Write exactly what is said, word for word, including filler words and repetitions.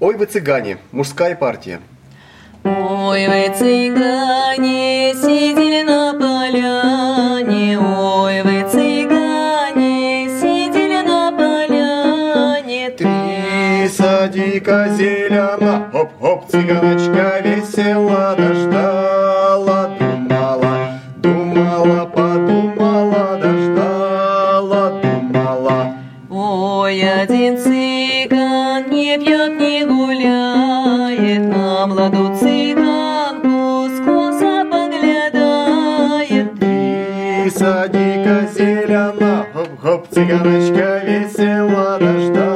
Ой, вы цыгане, мужская партия. Ой, вы цыгане, сидели на поляне. Ой, вы цыгане, сидели на поляне. Три садика зелена, хоп-хоп, цыганочка весело дождала, думала, думала, подумала, дождала, думала. Ой, один цыган не пьет, не гуляет, на младу цыганку скоса поглядает. Три садика зелена, хоп-хоп, цыганочка весело дождала.